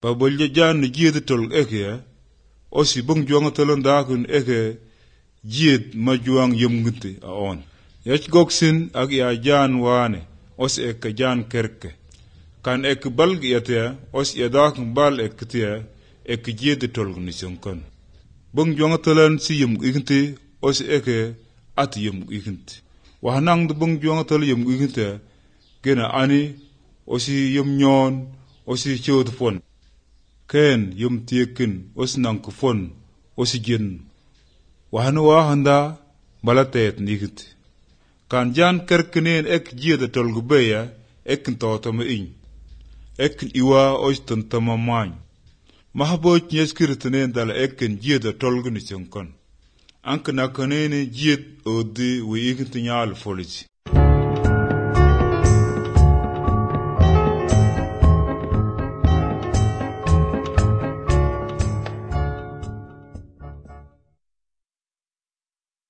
Pa bolja jan jied tol eke osi bung juang tolon dakun eke jied ma juang yumgunti a on. Yach goksin ag ya jan wane osi eke jan kerke. Kan ek balg yatea osi ya dakun bal eketea eke jied tol nisyonkon. Bung juang tolon si yum ikinti osi eke at yum ikinti. Wahanang du bung juang tol yum ikinti gena ani osi yum nyon osi chod fon. Ken yum tiekin osi nang kufon osi jin. Wahanu wahanda balatet nikiti. Kan jan kerkenen ek jied tol gubeya ekin totama iny. Ekin iwa osi tantama many. Mahaboch nyeskirtenen dala ekin jied tol gunisionkon. Anka nakanene jied odi wi ikinti nyal folisi.